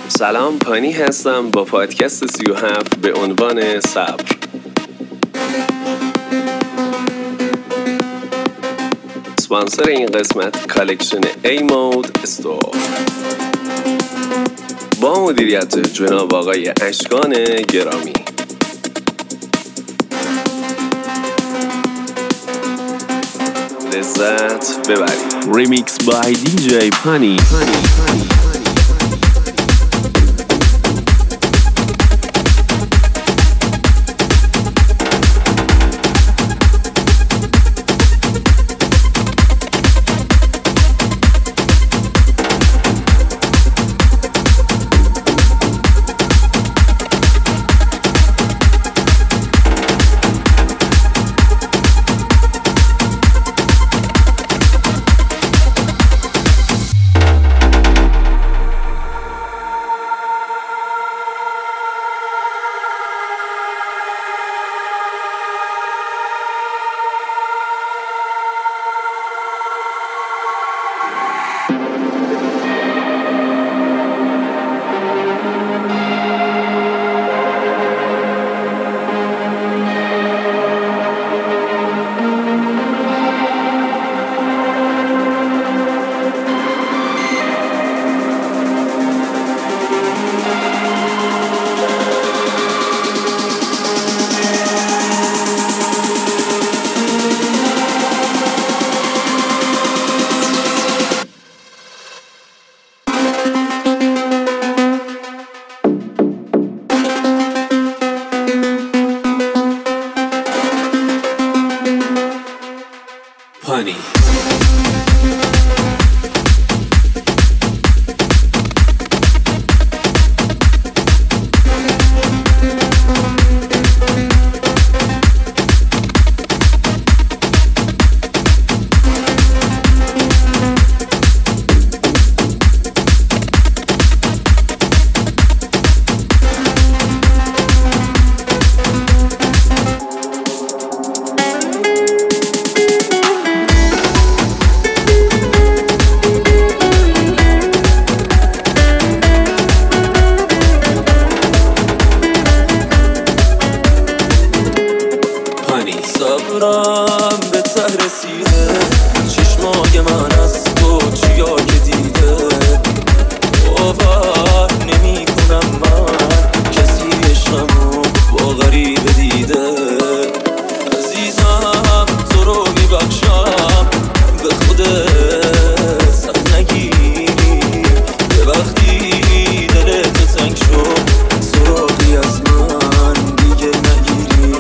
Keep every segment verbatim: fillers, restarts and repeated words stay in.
سلام، پانی هستم با پادکست سی و هفت به عنوان صبر. اسپانسر این قسمت کالکشن ای مود استور با مدیریت جناب آقای اشکان گرامی. لذت ببرید. ریمیکس بای دی جی پانی. Honey. صبرم به ته رسیده، چشمای من از تو چیا که دیده، باور نمی کنم من کسی عشقمو با غریبه دیده. عزیزم تو رو می بخشم، به خودت سخت نگیری، به وقتی دلت تنگ شد سراغی از من دیگه نگیری.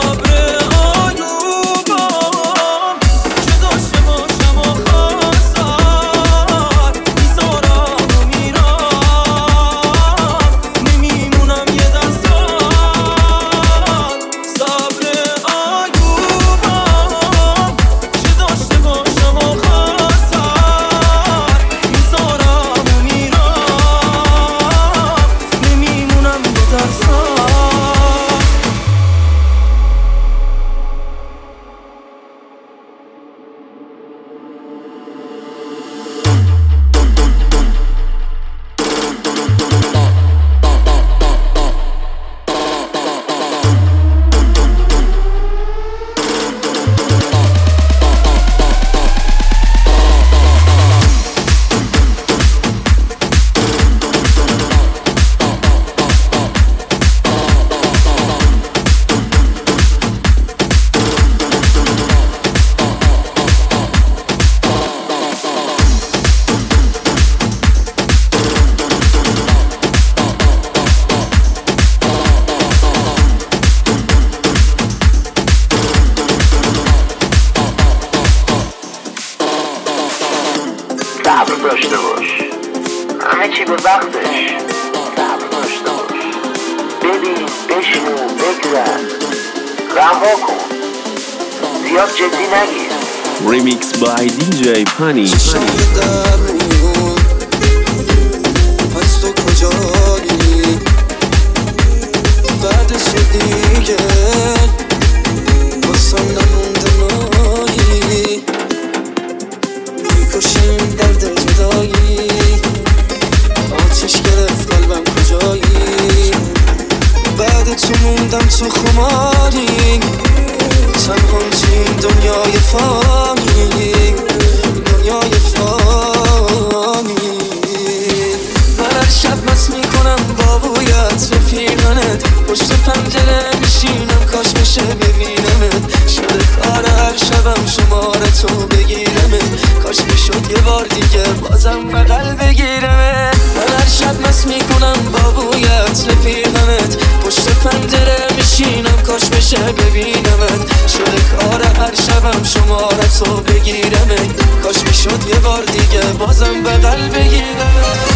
صبر داشته باش، همه چی به وقتش. صبر داشته باش، ببین، بشنو، بگذر، رها کن، زیاد جدی نگیر. ریمیکس بای دی جی پانی. پس تو کجایی؟ بعدش دیگه باسم نمونده مایی، میکشیم درد جدایی، آتیش گرفت قلبم یه بار دیگه بازم بغل بگیرمت. من هر شب مست میکنم با بویت رفیقمت، پشت پنجره میشینم کاش بشه ببینمت. شده کار هر شبم شمارتو بگیرمت، کاش میشد یه بار دیگه بازم بغل بگیرمت.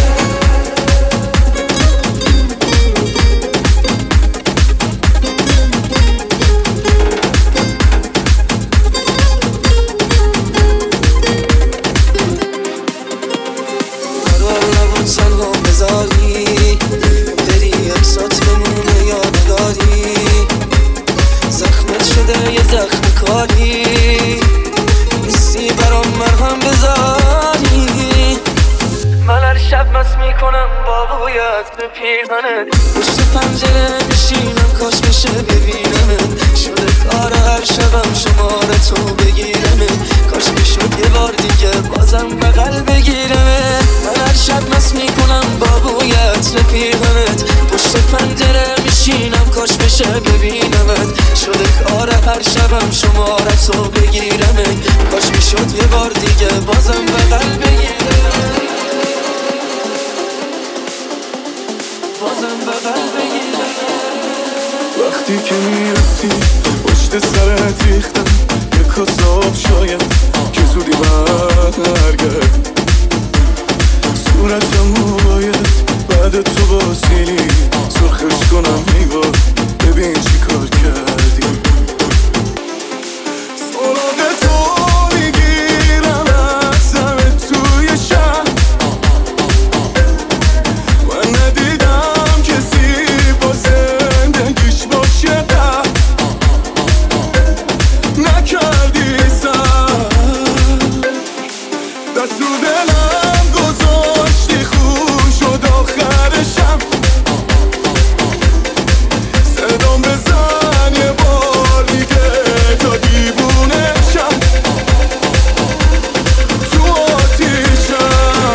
بری اکسات بمونه یادگاری، زخمت شده یه زخم کاری، نیستی برام مرهم بذاری. من هر شب مست میکنم با بویت به پیرهنت، پشت پنجره میشینم کاش بشه ببینمت. شده کار هر شبم شمارتو بگیرمت، کاش میشد یه بار دیگه بازم بغل بگیرمت. من هر شب مست میکنم با بویت رفیقمت، پشت پنجره میشینم کاش بشه ببینمت. شده کار هر شبم شمارتو بگیرمت، کاش میشد یه بار دیگه بازم بغل بگیرمت، بازم بغل بگیرمت. وقتی که میرفتی پشت سرت ریختم یه کاسه آب شاید که زودی برگرد. صورتمو باید بعد تو باسیلی سرخش کنم میوار ببین چی کار کردی. سراغ تو میگیرم از همه توی شهر، من ندیدم کسی با زندگیش باشه ده نکردی سر دست رو دلم گذاشتی خوش شد آخرشم. صدام بزن یه بار دیگه تا دیوونه شم تو آتیشم.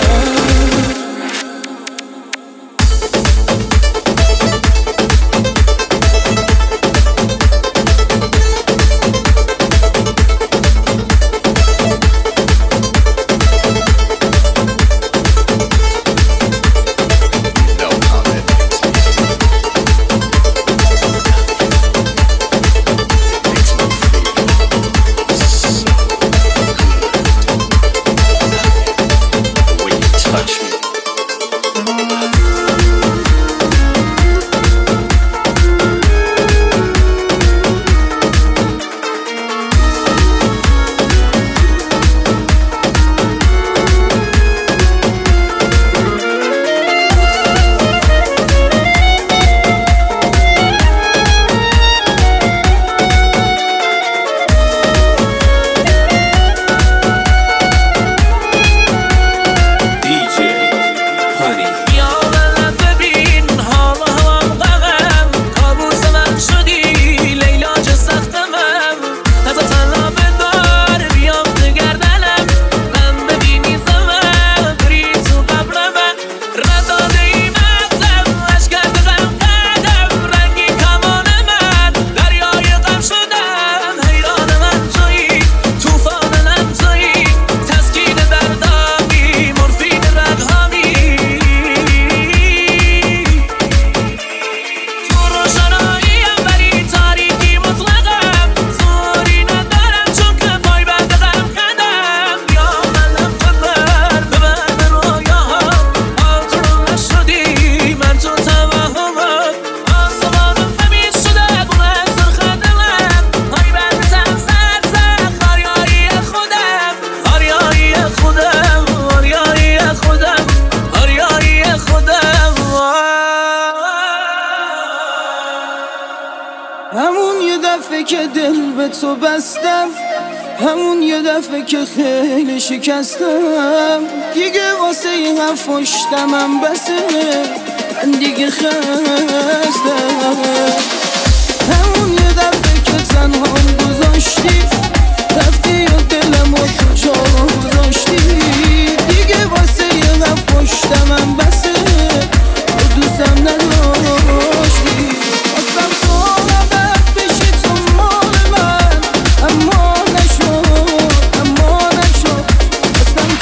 که دل به تو بستم، همون یه دفعه که خیلی شکستم، دیگه واسه این حرفاشتمم بسه، من دیگه خستم. همون یه دفعه که تنهام گذاشتی، رفتی و دلمو تو جا گذاشتی، دیگه واسه یه حرفاشتمم بسه، تو دوستم نداشتی. خواستم تو عبد بشی تو مال من، اما نشد اما نشد. خواستم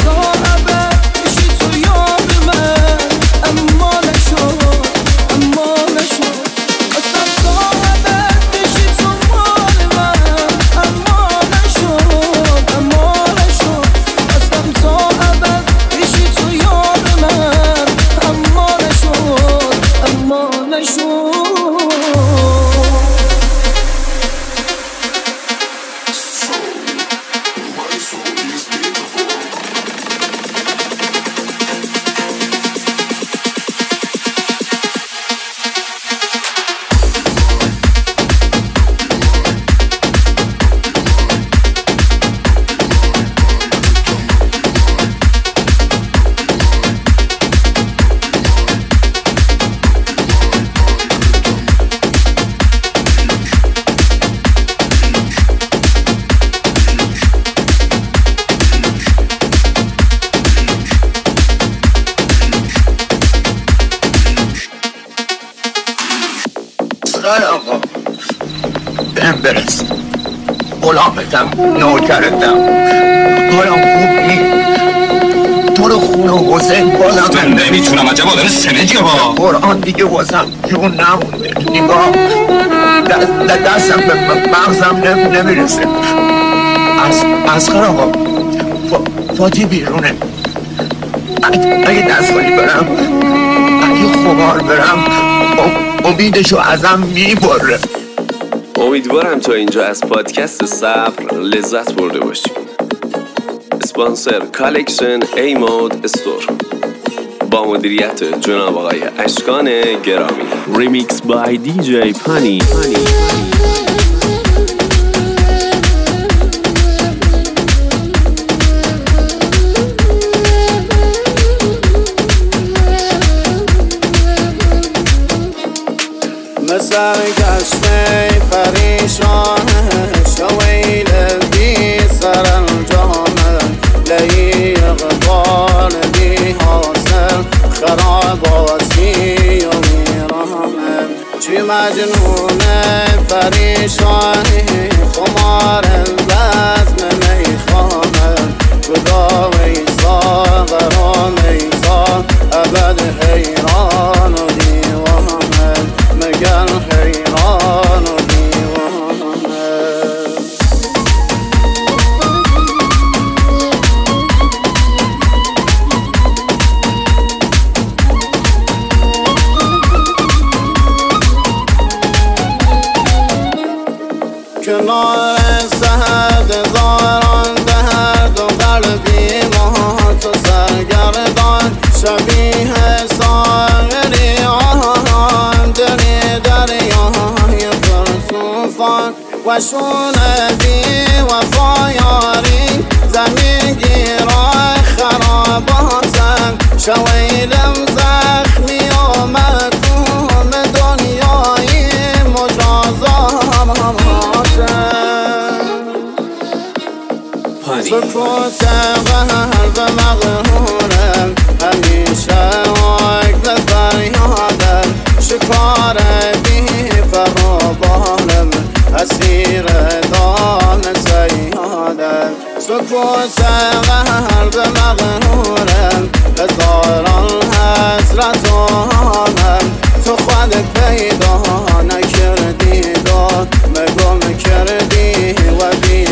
خدا آقا بهم برس، غلامتم، نوکرتم، حالم خوب نی. تو رو خونه حسین بازم من نمیتونم عجبا داره سنجی با قرآن دیگه واسم جون نمونده. نگاه دستم به مغزم نمیرسه. از اسقر آقا فاتی بیرونه. اگه دستگاهی برم، اگه خمار برم، امیدشو ازم میبره. امیدوارم تا اینجا از پادکست صبر لذت برده باشید. اسپانسر کالکشن ای مود استور با مدیریت جناب آقای اشکان گرامی. ریمیکس بای دی جی پانی. سرگشته پریشانه شویل بی سر الجامه لی اقبال بی حاصل خراباتی و میرانه چی مجنونه پریشانی خمار بزم میخانه جدا ویسا غرام ایسا ابد حیران و دیوانه مگر حیران و دیوانه. کنار سهد زاران درد و قلبی مات و سرگردان شبیه ساغری آهان دلی دریای پرطوفان و شونه بی وفایاری زمین گیرای خراباتن شویلم زخمی و مدوم دنیای مجازاتن سکوت قلب مغرورم همیشه عقل فریادم شکار بی پروبالم اسیر دام سیادم سکوت قلب مغرورم هزاران حسرت و حالم تو خود پیدا نکردی داد مگم کردی و بی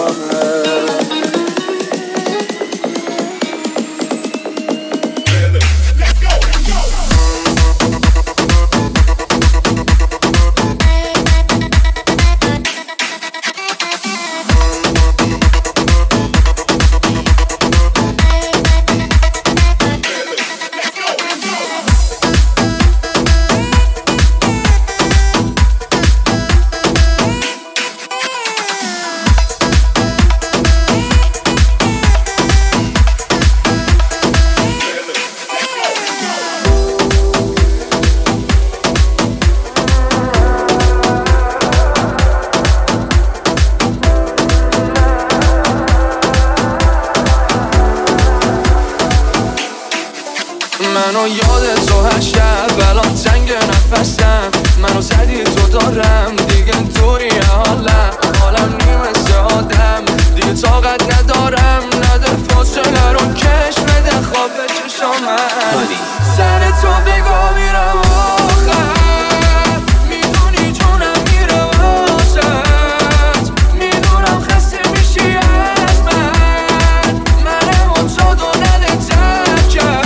منو یاد تو هر شب الان تنگ نفسم منو زدی تو دارم دیگه توری حالم حالم نیمه آدم دیگه طاقت ندارم نده فاصله رو کش بده خواب چشامم سر تو بگو میرم آخر میدونی جونم میره واسد میدونم خسته میشی از من منم و تو دو نده تکر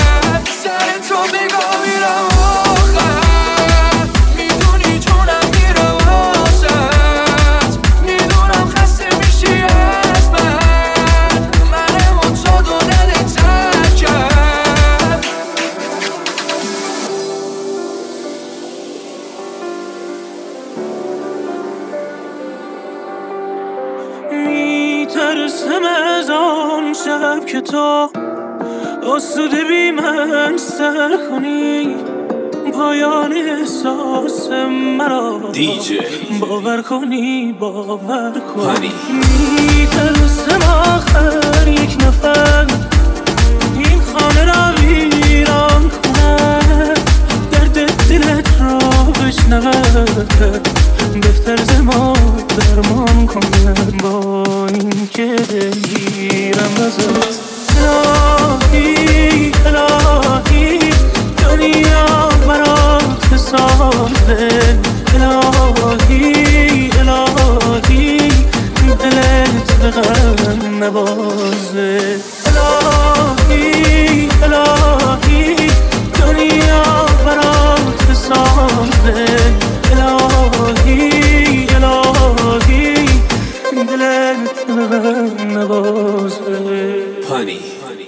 میترسم از آن شب که تو آسوده بی من سر کنی پایان احساس مرا باور کنی باور کنی میترسم آخر یک نفر این خانه را ویران کنه درد دلت را بشنوه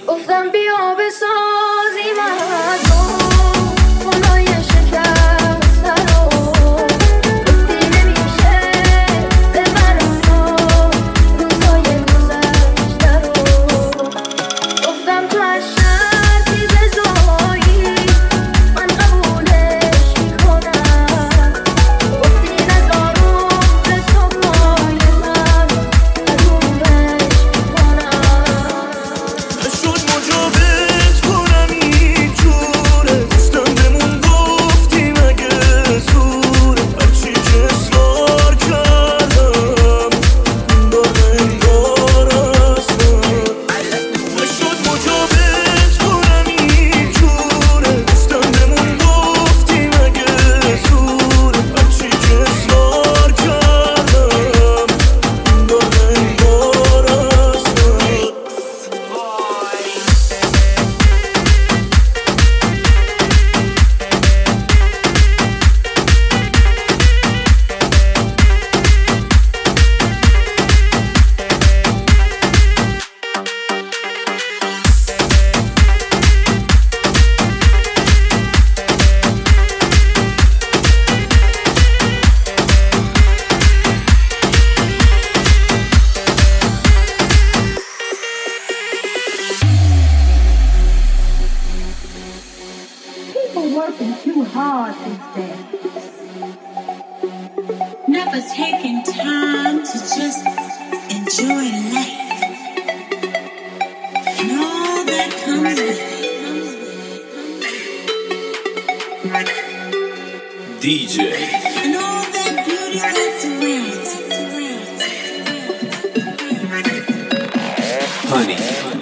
گفتم بیا بسازیم از اون خونای شکسته رو گفتی نمیشه ببرم تو روزای گذشته رو گفتم تو از شرطی بزایی من قبولش میکنم گفتی نزارم به صبحای من حرومش میکنم نشد مجابت کنم این جوره دستم بمون گفتی مگه زوره هرچی که اصرار کردم داره انگار هستم نشد مجابت کنم این جوره دستم بمون گفتی مگه زوره هرچی که اصرار کردم داره انگار هستم People working too hard these days. Never taking time to just enjoy life. And all that comes with it. دی جی And all that beauty that's around. هانی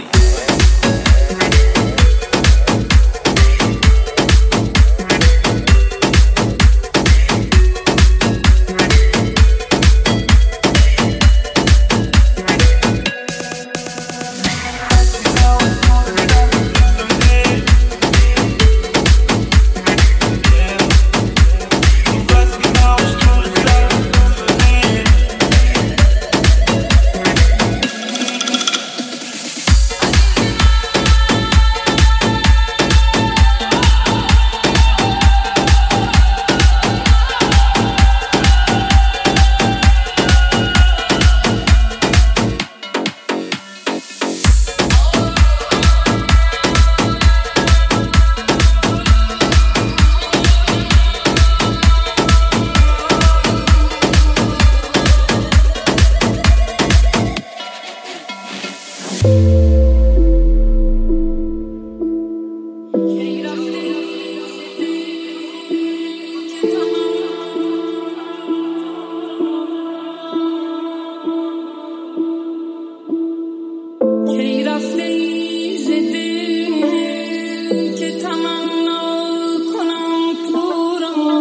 کی رفتی ز دل که تمنا کنم تو را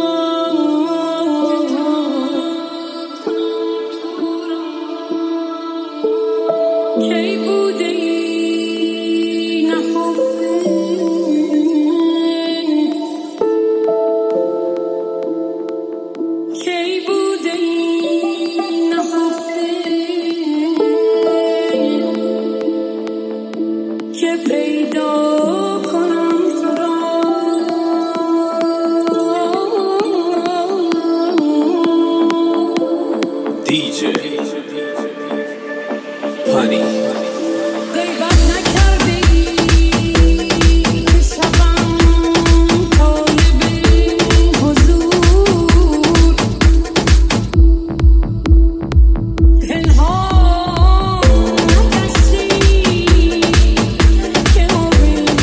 کی بوده ای نهفته کی بوده ای نهفته که پیدا کنم تو را دی جی هانی غیبت نکرده ای که شبم طالب حضور پنهان نگشتی که امید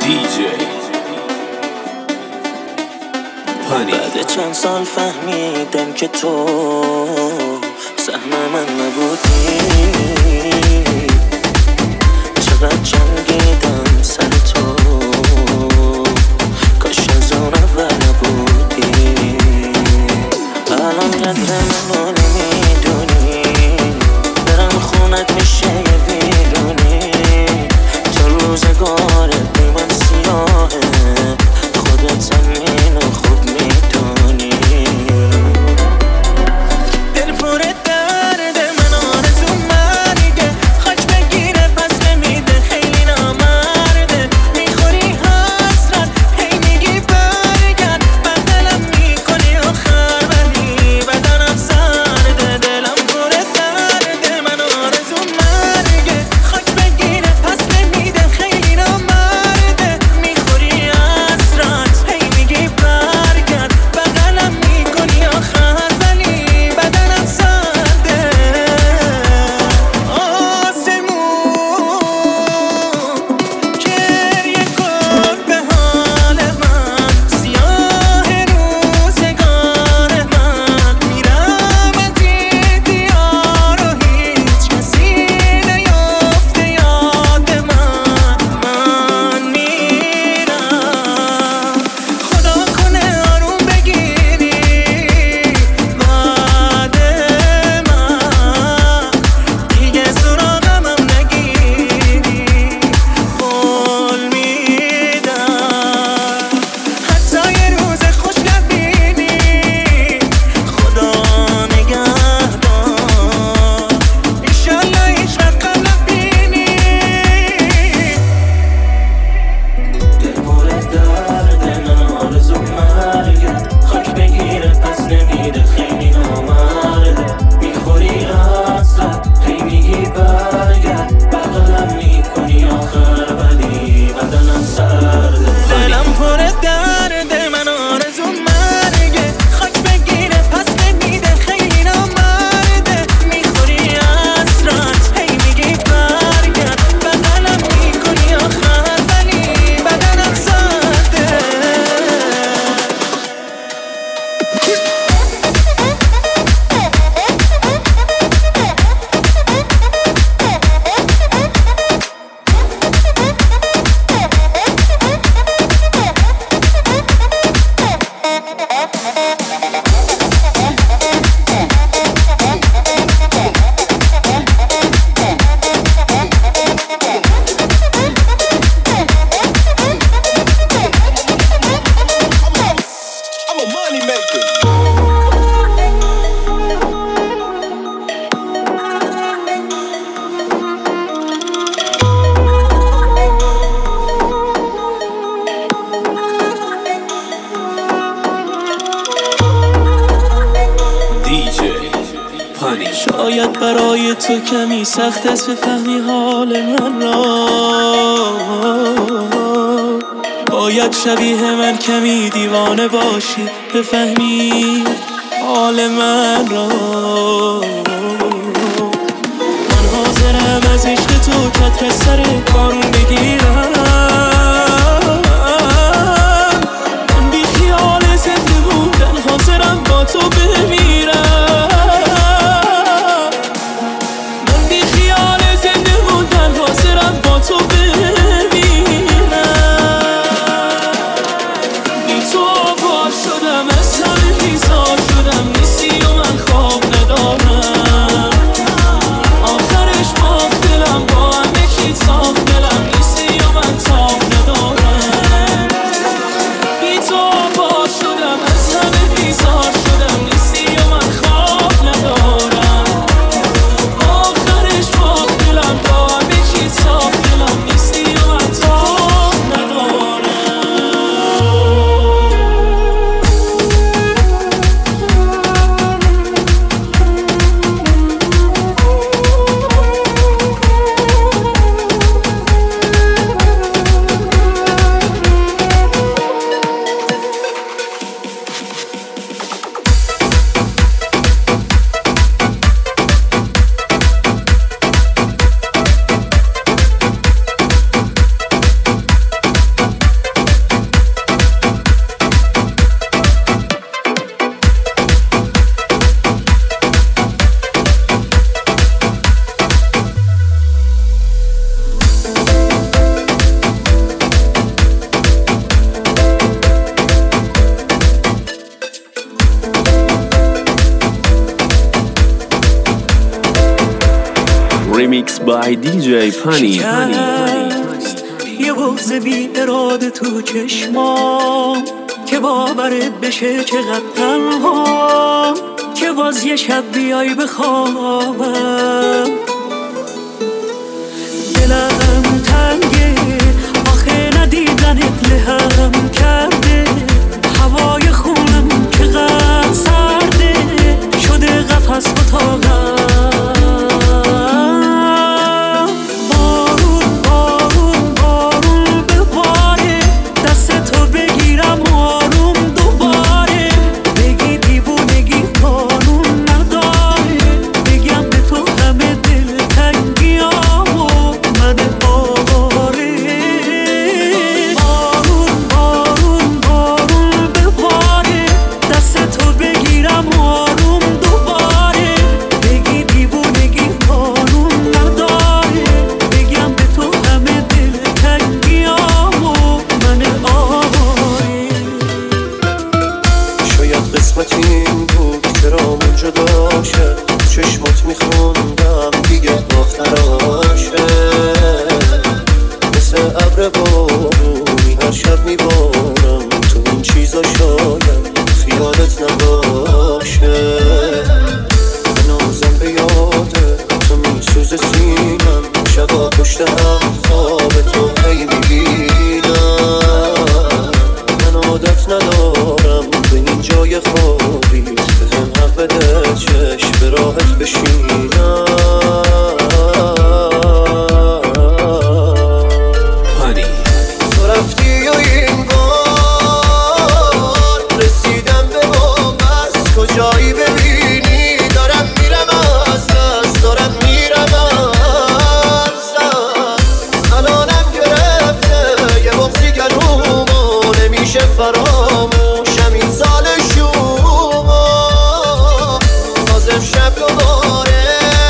بعد چند سال فهمیدم که تو سهم من نبودی، چقدر جنگیدم سر تو، کاش از اون اول نبودی. الان قدر منو نمیدونی، برم خونت میشه یه ویرونی، تا روزگارت بی من سیاهه، خودت هم اینو خوب میدونی. دل پر درد من آرزو مرگه، خاک بگیره پس نمیده خیلی نامرده، میخوری حسرت هی میگی برگرد، بدلم میکنی آخر ولی بدنم سرده. دلم پر درد من آرزو مرگه، خاک بگیره پس نمیده خیلی نامرده، میخوری حسرت هی میگی برگرد، بدلم میکنی آخر ولی بدنم سرده. آسمون گریه کن به حال من، سیاه روزگار من، میرم از این دیار و هیچ کسی نیافته یاد من. من میرم، خدا کنه آروم بگیری بعد من، دیگه سراغم هم نگیری، قول میدم حتی یه روز خوش نبینی، خدا نگهدار، ایشالله هیچ وقت غم نبینی. دل پر درد من آرزو مرگه، خاک بگیره پس نمیده خیلی نامرده، میخوری حسرت هی میگی برگرد، بغلم میکنی آخر ولی بدنم سرده. دلم پر درد من آرزو مرگه، خاک بگیره پس نمیده خیلی نامرده، میخوری حسرت هی میگی برگرد، بغلم میکنی آخر ولی بدنم سرده. شاید برای تو کمی سخت است بفهمی حال من را، باید شبیه من کمی دیوانه باشی بفهمی حال من را. من حاضرم از عشق تو کتر سر بارون بگیرم، من بی خیال زنده بودن حاضرم با تو بمیرم، با تو بمیرم. بی تو آوار شدم، از همه بیزار شدم، نیستی و من خواب ندارم، آخرش باخت دلم با همه چیز by دی جی پانی. یه بغض بی اراده تو چشمام که باورت بشه چقدر تنها، که باز یه شب بیای بخوابم. دلم تنگه آخه ندیدنت لهم کرده، هوای خونم چقدر سرده شده قفس اتاقم. بارون بارون بارون بباره دست تو بگیرم آروم دوباره، بگی دیوونگی قانون نداره، بگم به تو همه دلتنگیامو من آواره. بارون بارون بارون بباره دست تو بگیرم آروم دوباره، بگی دیوونگی قانون نداره، بگم به تو همه دلتنگیامو من آواره. شاید قسمت این بود که رامون جدا شد، چشمات میخوندم دیگه آخراشه، مثل ابر بارونی هر شب میبارم تو این چیزا، شاید خیالت نباشه. هنوزم به یاده تو میسوز سینم، شبا پشت هم خواب تو هی میبینم. من عادت ندارم به این جای خوابی، به هم حق بده چشم به راحت بشینم. تو رفتی و این بار رسیدم به بام، از کجایی ببینی دارم میرم از دست، دارم میرم از دست. الانم گرفته یه بغضی گلومو نمیشه فراموشم این سال شومو. بازم شب دوباره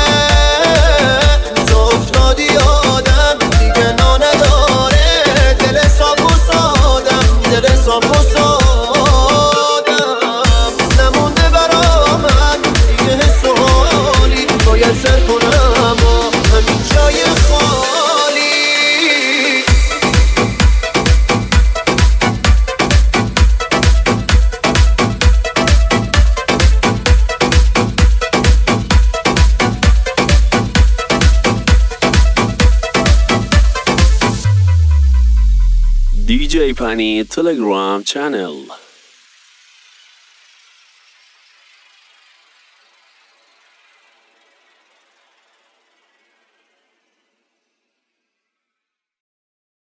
تو افتادی آدم دیگه نا نداره، دل صاف و سادم دل صاف و سادم نمونده برامم دیگه حس و حالی، باید سر کنم و همین جای خالی. دی جی پانی تلگرام چنل.